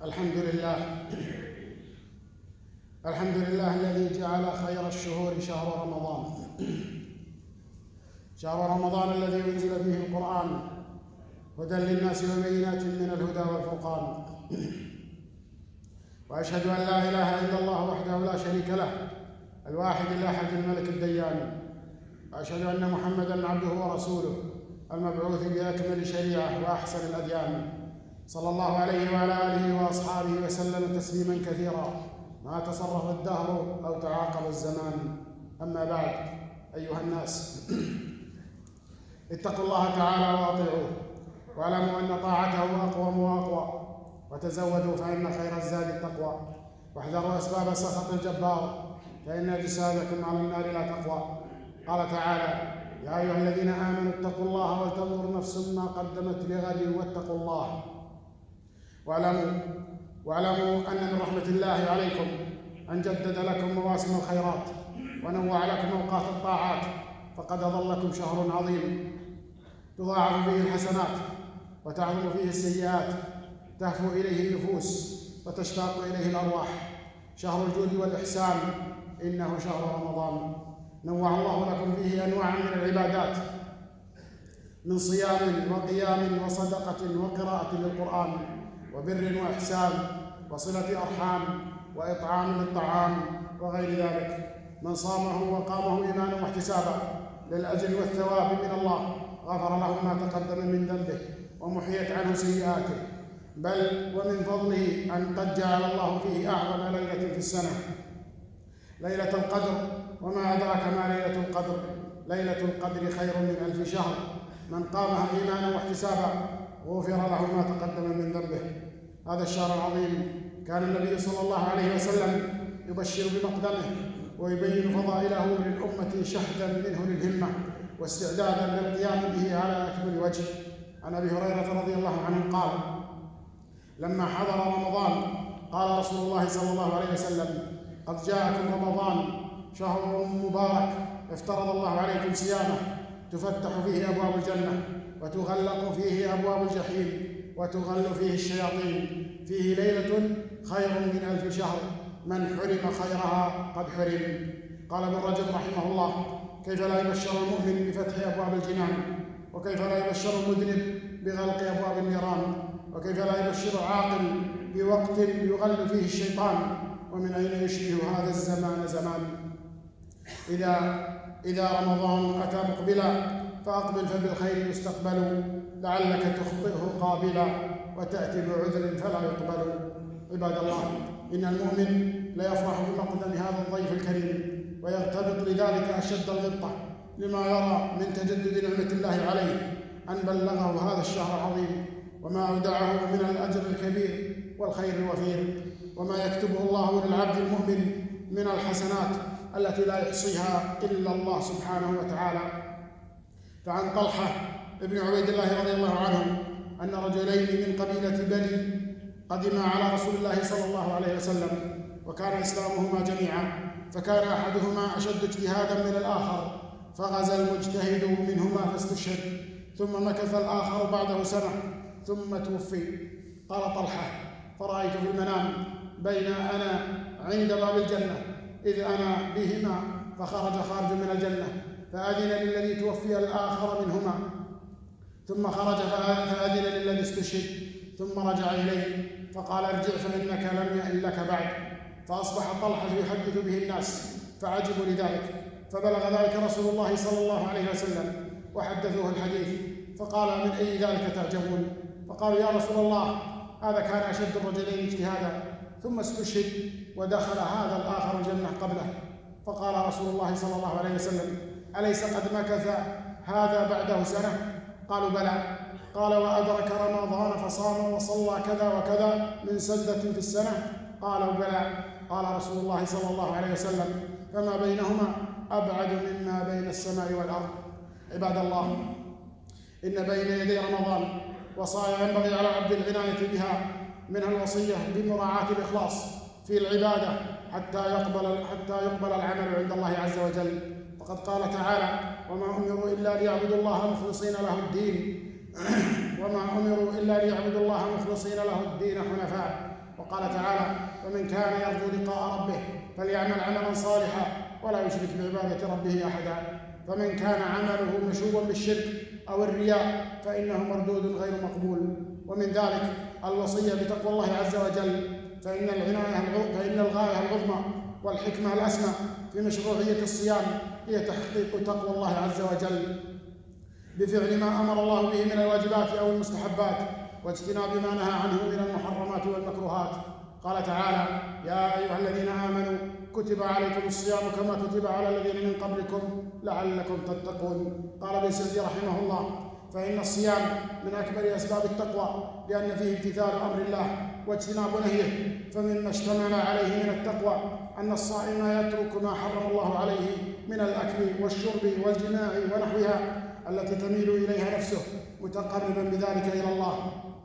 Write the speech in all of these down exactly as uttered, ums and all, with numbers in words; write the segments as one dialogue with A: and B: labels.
A: الحمد لله الحمد لله الذي جعل خير الشهور شهر رمضان، شهر رمضان الذي أنزل فيه القرآن هدى للناس وبينات من الهدى والفرقان. وأشهد أن لا إله إلا الله وحده لا شريك له الواحد الأحد الملك الديان، وأشهد أن محمدًا عبده ورسوله المبعوث بأكمل شريعة وأحسن الأديان، صلى الله عليه وعلى آله وأصحابه وسلم تسليمًا كثيرا ما تصرف الدهر أو تعاقب الزمان. أما بعد، أيها الناس، اتقوا الله تعالى وأطيعوه، واعلموا أن طاعته أقوم وأقوى، وتزودوا فإن خير الزاد التقوى، واحذروا أسباب سخط الجبار فإن أجسادكم على النار لا تقوى. قال تعالى: يا أيها الذين آمنوا اتقوا الله ولتنظر نفس ما قدمت لغد واتقوا الله. واعلموا واعلموا أن من رحمة الله عليكم أن جدد لكم مواسم الخيرات ونوع لكم أوقات الطاعات، فقد أظلكم شهر عظيم تضاعف فيه الحسنات وتعظم فيه السيئات، تهفو إليه النفوس وتشتاق إليه الأرواح، شهر الجود والإحسان، إنه شهر رمضان. نوع الله لكم فيه أنواعا من العبادات، من صيام وقيام وصدقة وقراءة للقرآن وبر وإحسان وصلة أرحام وإطعام للطعام وغير ذلك. من صامه وقامه إيمانا واحتسابا للأجر والثواب من الله غفر له ما تقدم من ذنبه ومحيت عنه سيئاته، بل ومن فضله أن قد جعل الله فيه أعظم ليلة في السنة، ليلة القدر. وما أدراك ما ليلة القدر؟ ليلة القدر خير من ألف شهر، من قامها إيمانا واحتسابا غفر له ما تقدم من ذنبه. هذا الشهر العظيم كان النبي صلى الله عليه وسلم يبشر بمقدمه ويبين فضائله للأمة شهدا منه للهمة واستعدادا للقيام به على أكمل وجه. عن أبي هريرة رضي الله عنه قال: لما حضر رمضان قال رسول الله صلى الله عليه وسلم: قد جاءكم رمضان شهر مبارك افترض الله عليكم صيامه، تفتح فيه أبواب الجنة وتغلق فيه أبواب الجحيم وتغل فيه الشياطين، فيه ليلة خير من ألف شهر، من حرم خيرها قد حرم. قال ابن رجب رحمه الله: كيف لا يبشر المؤمن بفتح أبواب الجنان، وكيف لا يبشر المذنب بغلق أبواب النيران، وكيف لا يبشر العاقل بوقت يغل فيه الشيطان، ومن أين يشبه هذا الزمان زمان. إذا إذا رمضان أتى مقبلا فأقبل فبالخير يستقبل، لعلك تخطئه قابلا وتأتي بعذر فلا يقبل. عباد الله، إن المؤمن ليفرح بمقدم هذا الضيف الكريم ويغتبط لذلك أشد الغبطة لما يرى من تجدد نعمة الله عليه أن بلغه هذا الشهر العظيم، وما أودعه من الأجر الكبير والخير الوفير، وما يكتبه الله للعبد المؤمن من الحسنات التي لا يحصيها إلا الله سبحانه وتعالى. فعن طلحة ابن عبيد الله رضي الله عنه أن رجلين من قبيلة بني قدما على رسول الله صلى الله عليه وسلم، وكان إسلامهما جميعا، فكان أحدهما أشد اجتهادا من الآخر، فغزا المجتهد منهما فاستشهد، ثم مكث الآخر بعده سنة ثم توفي. قال طلحة: فرأيت في المنام بين أنا عند باب الجنة إذ أنا بهما، فخرج خارج من الجنة فأذن للذي توفي الآخر منهما، ثم خرج فأذن للذي استشهد، ثم رجع إليه فقال: ارجع فإنك لم يئن لك بعد. فأصبح طلحة يحدث به الناس فعجبوا لذلك، فبلغ ذلك رسول الله صلى الله عليه وسلم وحدثوه الحديث، فقال: من أي ذلك تعجبون؟ فقالوا: يا رسول الله، هذا كان أشد الرجلين اجتهادا ثم استشهد ودخل هذا الآخر الجنة قبله. فقال رسول الله صلى الله عليه وسلم: أليس قد مكث هذا بعده سنة؟ قالوا: بلى. قال: وأدرك رمضان فصام وصلى كذا وكذا من سجدة في السنة؟ قالوا: بلى. قال رسول الله صلى الله عليه وسلم: فما بينهما أبعد مما بين السماء والأرض. عباد الله، إن بين يدي رمضان وصايا ينبغي على عبد العناية بها، منها الوصية بمراعاة الإخلاص في العبادة حتى يقبل حتى يقبل العمل عند الله عز وجل. فقد قال تعالى: وما أمروا إلا ليعبدوا الله مخلصين له الدين وما أمروا إلا ليعبدوا الله مخلصين له الدين حنفاء. وقال تعالى: ومن كان يرجو لقاء ربه فليعمل عملا صالحا ولا يشرك بعبادة ربه أحدا. فمن كان عمله مشوبا بالشرك أو الرياء فإنه مردود غير مقبول. ومن ذلك الوصية بتقوى الله عز وجل، فإن العناية فإن الغاية العظمى والحكمة الأسمى في مشروعية الصيام هي تحقيق تقوى الله عز وجل بفعل ما أمر الله به من الواجبات أو المستحبات، واجتناب ما نهى عنه من المحرمات والمكروهات. قال تعالى: يا أيها الذين آمنوا كتب عليكم الصيام كما كتب على الذين من قبلكم لعلكم تتقون. قال ابن سعدي رحمه الله: فإن الصيام من أكبر أسباب التقوى، لأن فيه امتثال أمر الله واجتناب نهيه. فمما اشتمل عليه من التقوى أن الصائم يترك ما حرم الله عليه من الأكل والشرب والجماع ونحوها التي تميل إليها نفسه، متقربا بذلك إلى الله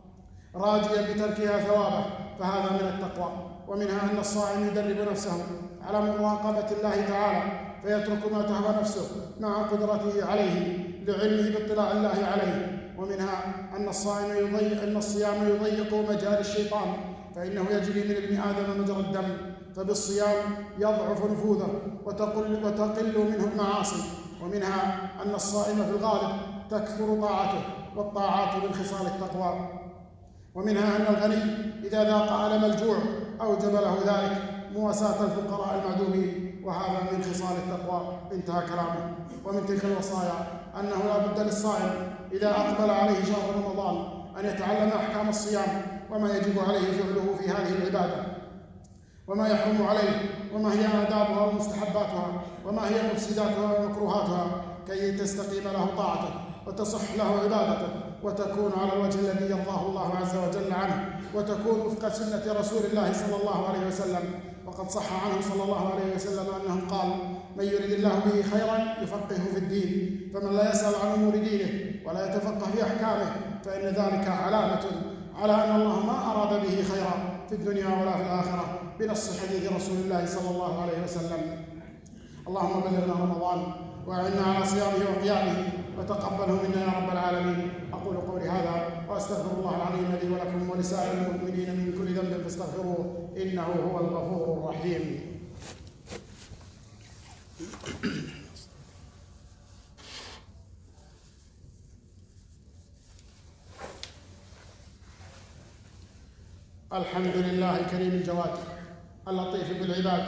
A: راجيا بتركها ثوابه، فهذا من التقوى. ومنها أن الصائم يدرب نفسه على مراقبة الله تعالى فيترك ما تهوى نفسه مع قدرته عليه لعلمه باطلاع الله عليه. ومنها أن الصائم يضيق أن الصيام يضيق مجال الشيطان، فإنه يجري من ابن آدم مجرى الدم، فبالصيام يضعف نفوذه وتقل, وتقل منه المعاصي. ومنها أن الصائم في الغالب تكثر طاعته، والطاعات من خصال التقوى. ومنها أن الغني إذا ذاق ألم الجوع أوجب له ذلك مواساة الفقراء المعدومين، وهذا من خصال التقوى. انتهى كلامه. ومن تلك الوصايا أنه لا بد للصائم إذا أقبل عليه شهر رمضان أن يتعلم أحكام الصيام وما يجب عليه فعله في هذه العبادة، وما يحرم عليه، وما هي آدابها ومستحباتها، وما هي مفسداتها ومكروهاتها، كي تستقيم له طاعته وتصح له عبادته، وتكون على الوجه الذي يرضاه الله عز وجل عنه، وتكون وفق سنة رسول الله صلى الله عليه وسلم. وقد صح عنه صلى الله عليه وسلم أنه قال: من يريد الله به خيرا يفقهه في الدين. فمن لا يسأل عن أمور دينه ولا يتفقه في أحكامه فإن ذلك علامة على أن الله ما أراد به خيرا في الدنيا ولا في الآخرة، بنص حديث رسول الله صلى الله عليه وسلم. اللهم بلغنا رمضان وأعنا على صيامه وقيامه وتقبله منا يا رب العالمين. أقول قولي هذا وأستغفر الله العظيم لي ولكم ولسائر المؤمنين من كل ذنب فاستغفروه إنه هو الغفور الرحيم. الحمد لله الكريم الجواد اللطيف بالعباد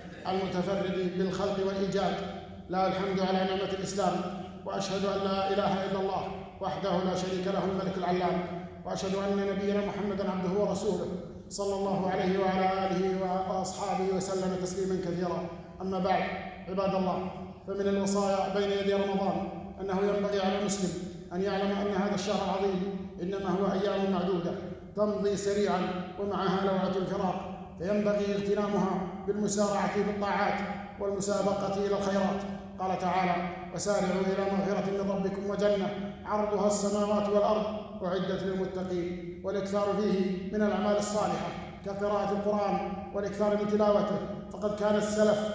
A: المتفرد بالخلق والإيجاد، له الحمد على نعمة الإسلام، وأشهد أن لا إله إلا الله وحده لا شريك له الملك العلام، وأشهد أن نبينا محمدًا عبده ورسوله صلى الله عليه وعلى آله وأصحابه وسلم تسليمًا كثيرا. أما بعد، عباد الله، فمن الوصايا بين يدي رمضان أنه ينبغي على المسلم أن يعلم أن هذا الشهر العظيم إنما هو أيام معدودة تمضي سريعًا ومعها لوعة الفراق، فينبغي اغتنامها بالمسارعة بالطاعات والمسابقة إلى الخيرات. قال تعالى: وسارعوا إلى مغفرة من ربكم وجنة عرضها السماوات والأرض أعدت للمتقين. والإكثار فيه من الأعمال الصالحة كقراءة القرآن والإكثار من تلاوته، فقد كان السلف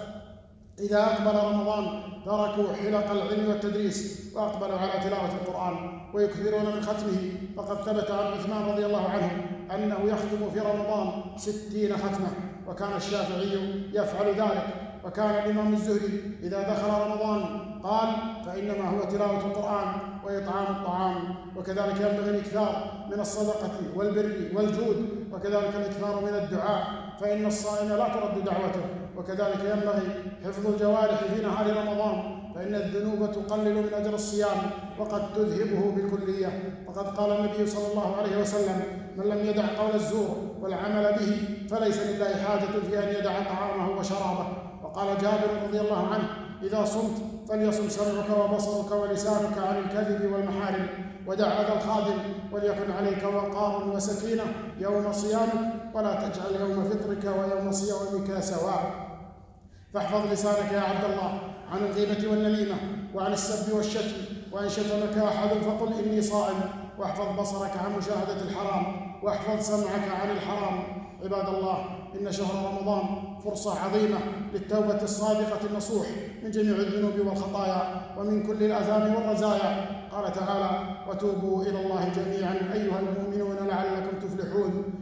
A: إذا أقبل رمضان تركوا حلق العلم والتدريس وأقبلوا على تلاوة القرآن ويكثرون من ختمه. فقد ثبت عن عثمان رضي الله عنه أنه يختم في رمضان ستين ختمة، وكان الشافعي يفعل ذلك. وكان الإمام الزهري إذا دخل رمضان قال: فإنما هو تلاوة القرآن وإطعام الطعام. وكذلك ينبغي الإكثار من الصدقة والبر والجود، وكذلك الإكثار من الدعاء، فإن الصائم لا ترد دعوته. وكذلك ينبغي حفظ الجوارح في نهار رمضان، فإن الذنوب تقلل من أجر الصيام وقد تذهبه بالكلية. فقد قال النبي صلى الله عليه وسلم: من لم يدع قول الزور والعمل به فليس لله حاجة في أن يدع طعامه وشرابه. وقال جابر رضي الله عنه: إذا صمت فليصم سمعك وبصرك ولسانك عن الكذب والمحارم، ودع أذى الخادم، وليكن عليك وقار وسكينة يوم صيامك، ولا تجعل يوم فطرك ويوم صيامك سواء. فاحفظ لسانك يا عبد الله عن الغيبة والنميمة وعن السب والشتم، وإن شتمك أحد فقل إني صائم. واحفظ بصرك عن مشاهدة الحرام، واحفظ سمعك عن الحرام. عباد الله، إن شهر رمضان فرصة عظيمة للتوبة الصادقة النصوح من جميع الذنوب والخطايا ومن كل الآثام والرزايا. قال تعالى: وتوبوا إلى الله جميعا أيها المؤمنون لعلكم تفلحون.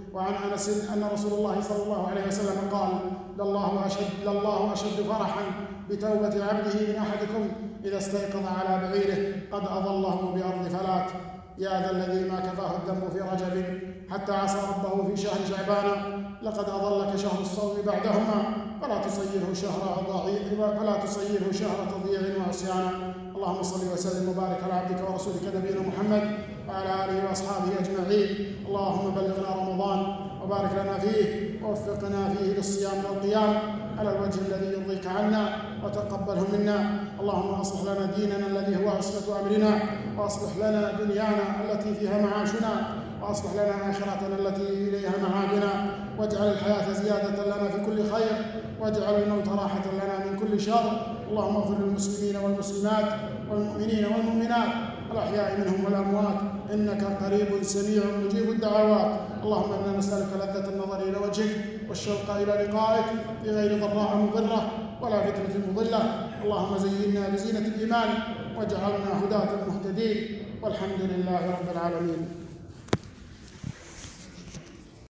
A: وعن أنس أن رسول الله صلى الله عليه وسلم قال: لله أشد, لله أشد فرحا بتوبة عبده من أحدكم إذا استيقظ على بعيره قد أظله بأرض فلات. يا ذا الذي ما كفاه الذنب في رجب حتى عصى ربه في شهر شعبان، لقد أضلك شهر الصوم بعدهما، فلا تصيره شهر ضعيف فلا تصيره شهر تضييع وعصيان. اللهم صل وسلم وبارك على عبدك ورسولك نبينا محمد وعلى آله وأصحابه أجمعين. اللهم بلغنا رمضان وبارك لنا فيه، ووفقنا فيه للصيام والقيام على الوجه الذي يرضيك عنا وتقبله منا. اللهم أصلح لنا ديننا الذي هو عصمة أمرنا، وأصلح لنا دنيانا التي فيها معاشنا، وأصلح لنا آخرتنا التي إليها معادنا، واجعل الحياة زيادة لنا في كل خير، واجعل الموت راحة لنا من كل شر. اللهم اغفر للمسلمين والمسلمات والمؤمنين والمؤمنات الأحياء منهم والأموات، إنك قريب سميع مجيب الدعوات. اللهم إنا نسألك لذة النظر إلى وجهك والشوق إلى لقائك في غير ضراء مضرة ولا فتنة مضلة. اللهم زينا بزينة الإيمان واجعلنا هداة مهتدين، والحمد لله رب العالمين.